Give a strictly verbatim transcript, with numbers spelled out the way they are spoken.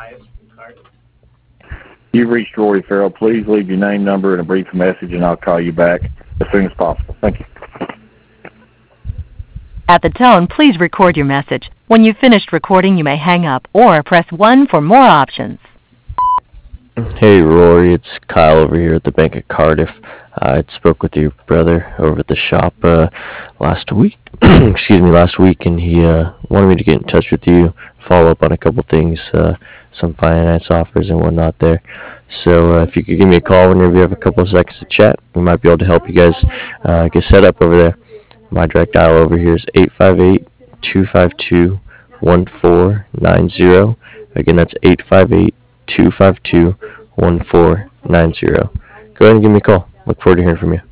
You've reached Rory Farrell. Please leave your name, number, and a brief message, and I'll call you back as soon as possible. Thank you. At the tone, please record your message. When you've finished recording, you may hang up or press one for more options. Hey Rory, it's Kyle over here at the Bank of Cardiff. Uh, I spoke with your brother over at the shop uh, last week. Excuse me, last week, and he uh, wanted me to get in touch with you, follow up on a couple things, uh, some finance offers and whatnot there. So uh, if you could give me a call whenever you have a couple of seconds to chat, we might be able to help you guys uh, get set up over there. My direct dial over here is eight five eight, two five two, one four nine zero. Again, that's eight five eight, two five two, one four nine zero. Go ahead and give me a call. Look forward to hearing from you.